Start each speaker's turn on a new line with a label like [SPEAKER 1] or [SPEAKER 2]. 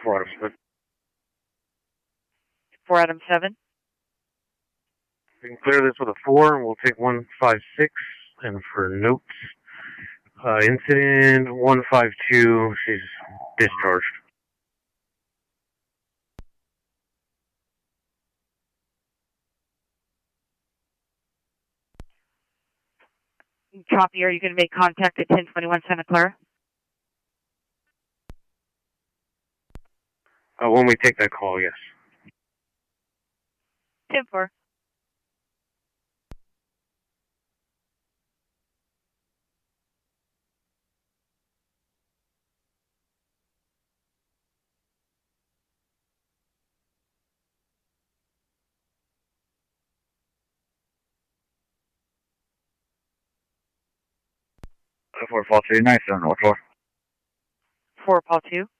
[SPEAKER 1] 4 Adam 7.
[SPEAKER 2] 4 Adam 7.
[SPEAKER 1] We can clear this with a 4, and we'll take 156. And for notes, incident 152, she's discharged.
[SPEAKER 2] Copy, are you going to make contact at 1021 Santa Clara?
[SPEAKER 1] When we take that call, yes.
[SPEAKER 2] 10-4.
[SPEAKER 3] For Paul 2, nice on North 4.
[SPEAKER 2] 4 Paul 2.